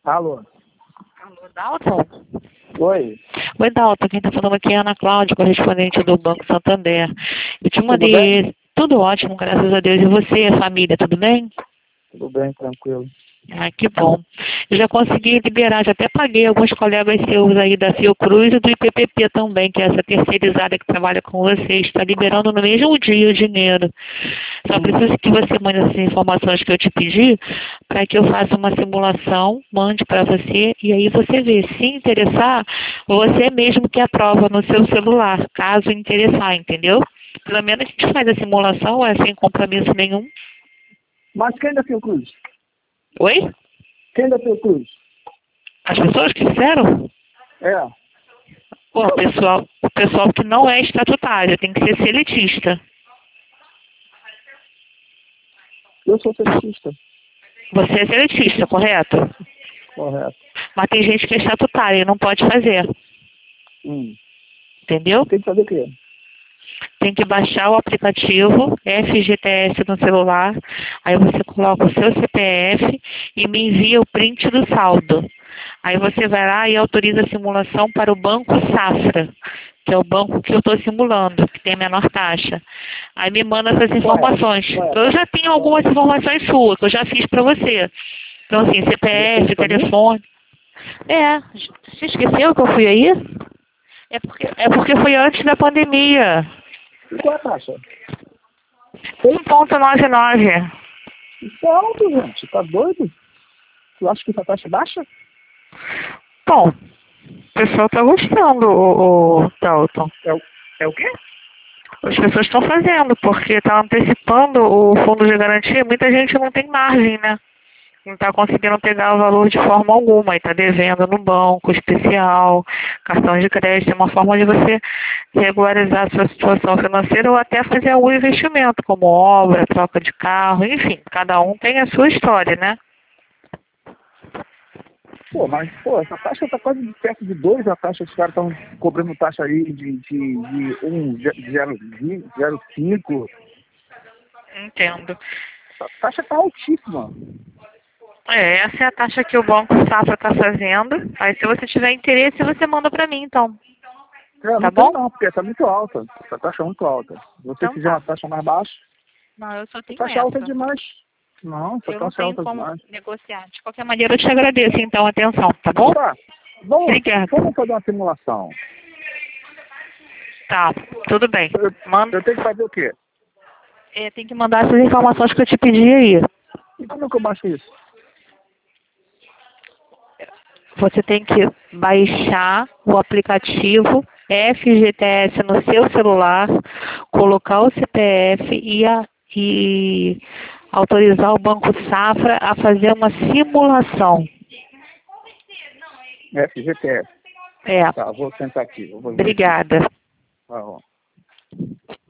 Alô? Alô, Dalton? Oi, Oi, Dalton. Quem está falando aqui é a Ana Cláudia, correspondente do Banco Santander. Eu te tudo bem? mandei... Tudo ótimo, graças a Deus. E você, a família, tudo bem? Tudo bem, tranquilo. Ah, que bom. Eu já consegui liberar, já até paguei alguns colegas seus aí da Fiocruz e do IPPP também, que é essa terceirizada que trabalha com vocês. Está liberando no mesmo dia o dinheiro. Só preciso que você mande essas informações que eu te pedi para que eu faça uma simulação, mande para você e aí você vê. Se interessar, você mesmo que aprova no seu celular, caso interessar, entendeu? Pelo menos a gente faz a simulação, é sem compromisso nenhum. Mas quem da Fiocruz? Oi? Quem da Fiocruz? As pessoas que fizeram? É, Pô, o pessoal que não é estatutário, tem que ser seletista. eu sou seletista. Você é seletista, correto? Correto. Mas tem gente que é estatutária e não pode fazer, entendeu? Tem que fazer o quê? Tem que baixar o aplicativo FGTS no celular, aí você coloca o seu CPF e me envia o print do saldo. Aí você vai lá e autoriza a simulação para o Banco Safra, que é o banco que eu estou simulando, que tem a menor taxa. Aí me manda essas informações. Eu já tenho algumas informações suas, que eu já fiz para você. Então, assim, Você CPF, fez pra mim? telefone. É, você esqueceu que eu fui aí? É porque foi antes da pandemia. E qual é a taxa? 1,99. Isso é alto, gente. Tá doido? Tu acha que essa taxa é baixa? Bom, o pessoal está gostando, o Dalton. É o quê? As pessoas estão fazendo, porque está antecipando o fundo de garantia. Muita gente não tem margem, né? Não está conseguindo pegar o valor de forma alguma. E está devendo no banco, especial, cartão de crédito. É uma forma de você regularizar a sua situação financeira ou até fazer algum investimento, como obra, troca de carro, enfim. Cada um tem a sua história, né? Pô, mas, essa taxa tá quase perto de 2, a taxa, os caras estão cobrando taxa aí de 0,5. Entendo. Essa taxa tá altíssima. Essa é a taxa que o Banco Safra está fazendo. Aí, se você tiver interesse, você manda para mim, então. Não Tá tem bom? não, porque essa é muito alta. Essa taxa é muito alta. Se você Então fizer tá. uma taxa mais baixa, Não, eu só a tenho taxa alta é essa. demais. Não, essa Eu não taxa é tenho alta como demais. negociar. De qualquer maneira, eu te agradeço, então, a atenção, tá bom? Tá. Vamos Obrigada. fazer uma simulação. Tá, tudo bem. Manda, Eu tenho que fazer o quê? tem que mandar essas informações que eu te pedi aí. E como é que eu baixo isso? Você tem que baixar o aplicativo FGTS no seu celular, colocar o CPF e autorizar o Banco Safra a fazer uma simulação. FGTS. É, Tá, vou sentar aqui. Eu vou ver aqui. obrigada. Tá bom.